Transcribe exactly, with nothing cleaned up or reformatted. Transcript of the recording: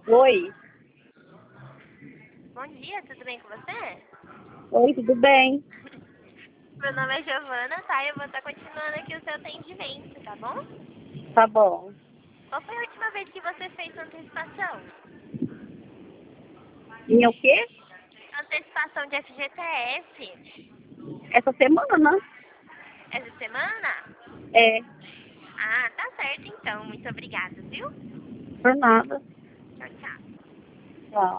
Oi. Bom dia, tudo bem com você? Oi, tudo bem? Meu nome é Giovana, tá? Eu vou estar continuando aqui o seu atendimento, tá bom? Tá bom. Qual foi a última vez que você fez sua antecipação? Minha o quê? Antecipação de F G T S. Essa semana? Essa semana? É, Ah, tá certo então. Muito obrigada, viu? por nada. Tchau, tchau. Tchau.